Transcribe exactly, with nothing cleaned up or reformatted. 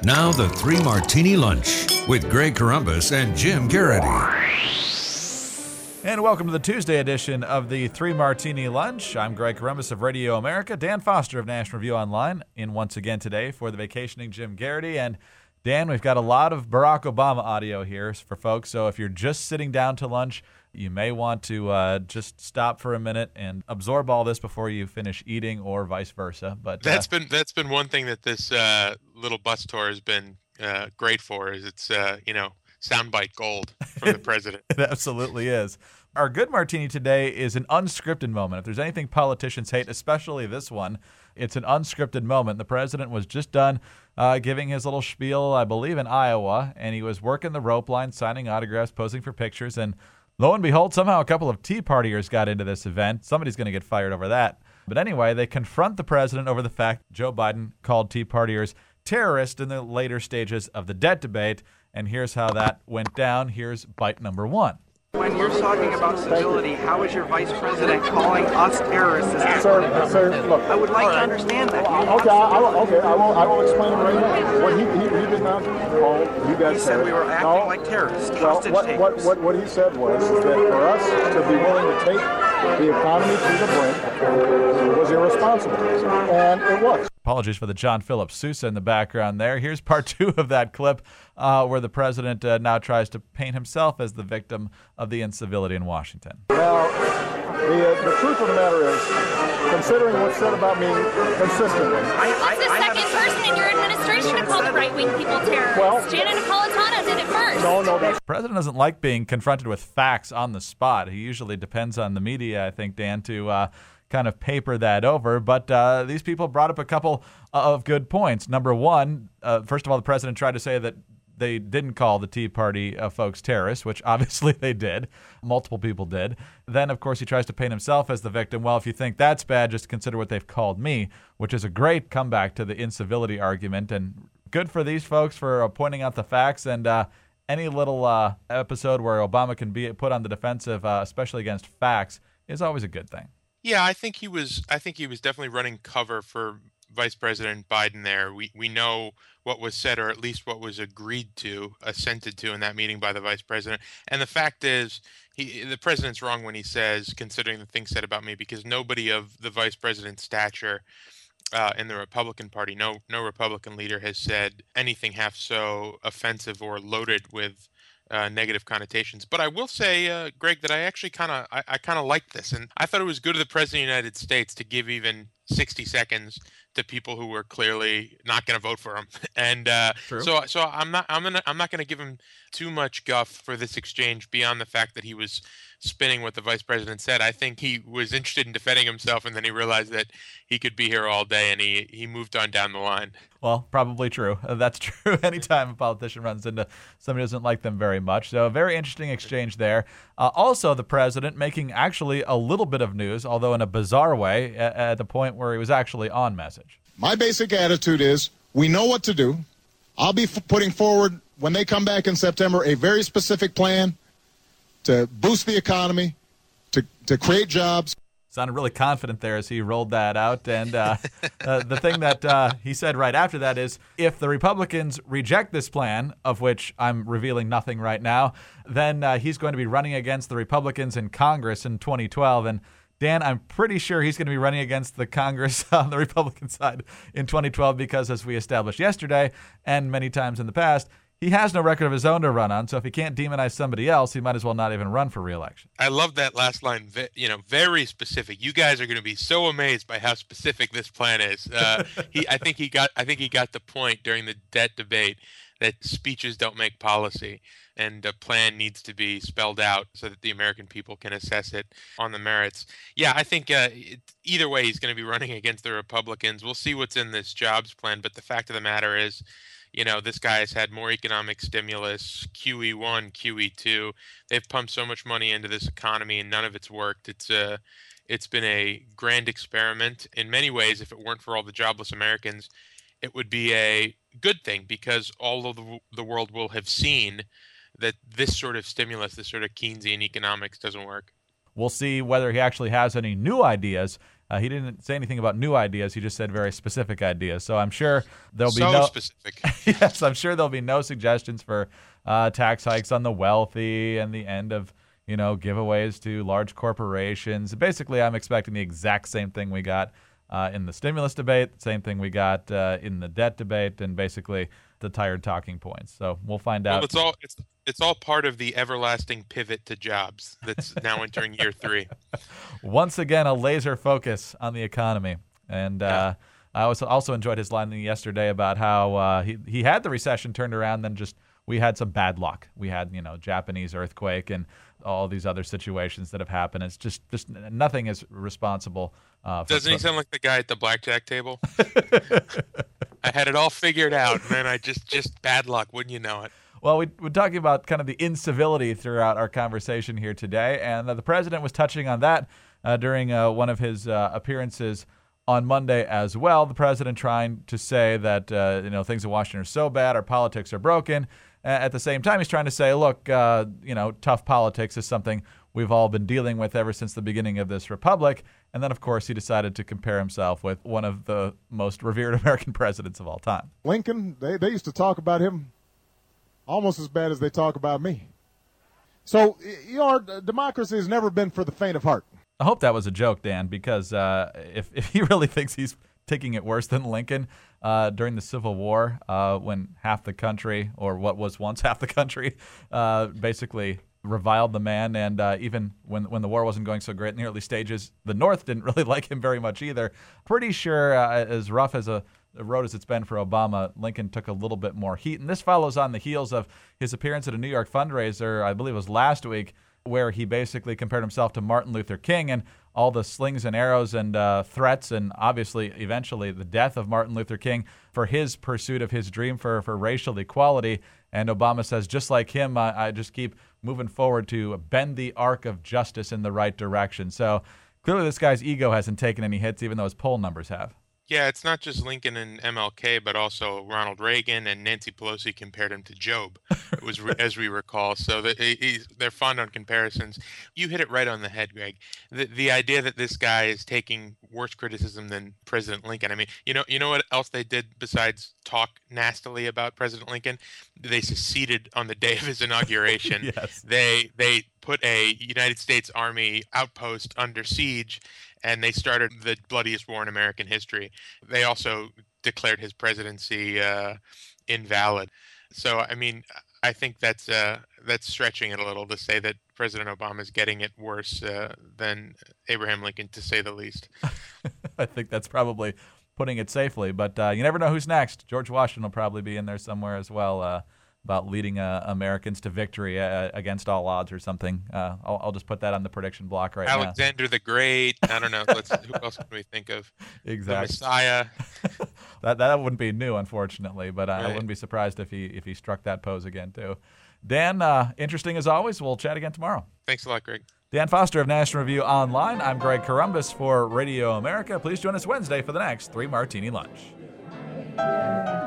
Now the Three Martini Lunch with Greg Corombos and Jim Garrity. And welcome to the Tuesday edition of the Three Martini Lunch. I'm Greg Corombos of Radio America. Dan Foster of National Review Online in once again today for the vacationing Jim Garrity. And Dan, we've got a lot of Barack Obama audio here for folks. So if you're just sitting down to lunch, you may want to uh, just stop for a minute and absorb all this before you finish eating, or vice versa. But that's uh, been that's been one thing that this uh, little bus tour has been uh, great for. Is it's uh, you know soundbite gold from the president. It absolutely is. Our good martini today is an unscripted moment. If there's anything politicians hate, especially this one, it's an unscripted moment. The president was just done uh, giving his little spiel, I believe, in Iowa, and he was working the rope line, signing autographs, posing for pictures, and lo and behold, somehow a couple of Tea Partiers got into this event. Somebody's going to get fired over that. But anyway, they confront the president over the fact Joe Biden called Tea Partiers terrorists in the later stages of the debt debate, and here's how that went down. Here's bite number one. When you're talking about civility, how is your vice president calling us terrorists? Sir, sir, look. I would like to understand that. Okay, I, I will, okay, I will, I will explain it right now. What he, he, he did not call you guys. He said we were acting no, like terrorists, well, hostage what, takers. what, what, what he said was is that for us to be willing to take the economy to the brink was irresponsible, and it was. Apologies for the John Philip Sousa in the background there. Here's part two of that clip uh, where the president uh, now tries to paint himself as the victim of the incivility in Washington. Now, the, uh, the truth of the matter is, considering what's said about me consistently. I, I, What's the I second person in your administration to call the right-wing people terrorists? Well- Janet Napolitano did it first. No, no, that's The president doesn't like being confronted with facts on the spot. He usually depends on the media, I think, Dan, to uh, kind of paper that over. But uh, these people brought up a couple of good points. Number one, uh, first of all, the president tried to say that they didn't call the Tea Party uh, folks terrorists, which obviously they did. Multiple people did. Then, of course, he tries to paint himself as the victim. Well, if you think that's bad, just consider what they've called me, which is a great comeback to the incivility argument. And good for these folks for uh, pointing out the facts. And uh, any little uh, episode where Obama can be put on the defensive, uh, especially against facts, is always a good thing. Yeah, I think he was. I think he was definitely running cover for Vice President Biden there. We we know what was said, or at least what was agreed to, assented to in that meeting by the vice president. And the fact is, he the president's wrong when he says, considering the things said about me, because nobody of the vice president's stature uh, in the Republican Party, no no Republican leader has said anything half so offensive or loaded with Uh, negative connotations. But I will say, uh, Greg, that I actually kind of I, I kind of liked this, and I thought it was good of the president of the United States to give even sixty seconds to people who were clearly not going to vote for him. And uh, so so I'm not I'm gonna I'm not going to give him too much guff for this exchange beyond the fact that he was spinning what the vice president said. I think he was interested in defending himself, and then he realized that he could be here all day, and he, he moved on down the line. Well, probably true. Uh, that's true anytime a politician runs into somebody who doesn't like them very much. So a very interesting exchange there. Uh, also, the president making actually a little bit of news, although in a bizarre way, at, at the point where he was actually on message. My basic attitude is we know what to do. I'll be f- putting forward, when they come back in September, a very specific plan to boost the economy, to, to create jobs. Sounded really confident there as he rolled that out. And uh, uh, the thing that uh, he said right after that is, if the Republicans reject this plan, of which I'm revealing nothing right now, then uh, he's going to be running against the Republicans in Congress in twenty twelve. And Dan, I'm pretty sure he's going to be running against the Congress on the Republican side in twenty twelve because, as we established yesterday and many times in the past, he has no record of his own to run on, so if he can't demonize somebody else, he might as well not even run for re-election. I love that last line. You know, very specific. You guys are going to be so amazed by how specific this plan is. Uh, he, I think he got. I think he got the point during the debt debate that speeches don't make policy, and a plan needs to be spelled out so that the American people can assess it on the merits. Yeah, I think uh, it, either way, he's going to be running against the Republicans. We'll see what's in this jobs plan, but the fact of the matter is, you know, this guy has had more economic stimulus, Q E one, Q E two. They've pumped so much money into this economy, and none of it's worked. It's a, it's been a grand experiment. In many ways, if it weren't for all the jobless Americans, it would be a good thing, because all of the, the world will have seen that this sort of stimulus, this sort of Keynesian economics doesn't work. We'll see whether he actually has any new ideas Uh, he didn't say anything about new ideas. He just said very specific ideas. So I'm sure there'll be so no specific. Yes, I'm sure there'll be no suggestions for uh, tax hikes on the wealthy and the end of, you know, giveaways to large corporations. Basically, I'm expecting the exact same thing we got uh, in the stimulus debate, same thing we got uh, in the debt debate, and basically the tired talking points. So we'll find out. Well, it's all it's it's all part of the everlasting pivot to jobs that's now entering year three. Once again, a laser focus on the economy. And uh, yeah. I also also enjoyed his line yesterday about how uh, he he had the recession turned around, then just we had some bad luck. We had, you know, Japanese earthquake and all these other situations that have happened. It's just, just nothing is responsible. Uh, for Doesn't he sound like the guy at the blackjack table? I had it all figured out, and then I just, just bad luck, wouldn't you know it? Well, we, we're talking about kind of the incivility throughout our conversation here today, and uh, the president was touching on that uh, during uh, one of his uh, appearances on Monday as well. The president trying to say that uh, you know things in Washington are so bad, our politics are broken. At the same time, he's trying to say, look, uh, you know, tough politics is something we've all been dealing with ever since the beginning of this republic. And then, of course, he decided to compare himself with one of the most revered American presidents of all time. Lincoln, they, they used to talk about him almost as bad as they talk about me. So, you know, our democracy has never been for the faint of heart. I hope that was a joke, Dan, because uh, if, if he really thinks he's taking it worse than Lincoln uh, during the Civil War, uh, when half the country, or what was once half the country, uh, basically reviled the man. And uh, even when when the war wasn't going so great in the early stages, the North didn't really like him very much either. Pretty sure, uh, as rough as a, a road as it's been for Obama, Lincoln took a little bit more heat. And this follows on the heels of his appearance at a New York fundraiser, I believe it was last week, where he basically compared himself to Martin Luther King and all the slings and arrows and uh, threats and obviously eventually the death of Martin Luther King for his pursuit of his dream for, for racial equality. And Obama says, just like him, I, I just keep moving forward to bend the arc of justice in the right direction. So clearly this guy's ego hasn't taken any hits, even though his poll numbers have. Yeah, it's not just Lincoln and M L K, but also Ronald Reagan and Nancy Pelosi compared him to Job, it was as we recall. So that he's, they're fond on comparisons. You hit it right on the head, Greg. The the idea that this guy is taking worse criticism than President Lincoln. I mean, you know, you know what else they did besides talk nastily about President Lincoln? They seceded on the day of his inauguration. Yes. They they put a United States Army outpost under siege, and they started the bloodiest war in American history. They also declared his presidency uh, invalid. So, I mean, I think that's uh, that's stretching it a little to say that President Obama is getting it worse uh, than Abraham Lincoln, to say the least. I think that's probably putting it safely. But uh, you never know who's next. George Washington will probably be in there somewhere as well. Uh, about leading uh, Americans to victory uh, against all odds or something. Uh, I'll, I'll just put that on the prediction block right Alexander now. Alexander the Great. I don't know. Let's, who else can we think of? Exactly. The Messiah. that that wouldn't be new, unfortunately, but I, right. I wouldn't be surprised if he if he struck that pose again, too. Dan, uh, interesting as always. We'll chat again tomorrow. Thanks a lot, Greg. Dan Foster of National Review Online. I'm Greg Corombos for Radio America. Please join us Wednesday for the next Three Martini Lunch.